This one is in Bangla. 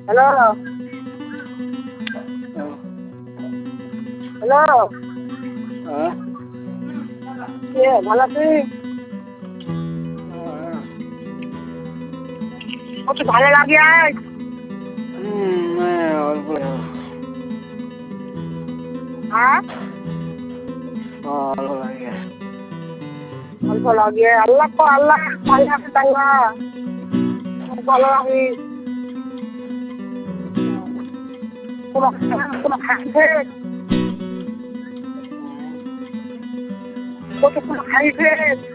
হ্যালো হ্যালো হ্যাঁ কে ভালো আছিস? কত ভালো লাগে আজ। অল্প হ্যাঁ ভালো লাগে। অল্প লাগে আল্লাহ তো আল্লাহ ভালো আছে তাল্লা ভালো লাগে। কোনো খাইছে কত কোনো খাইছে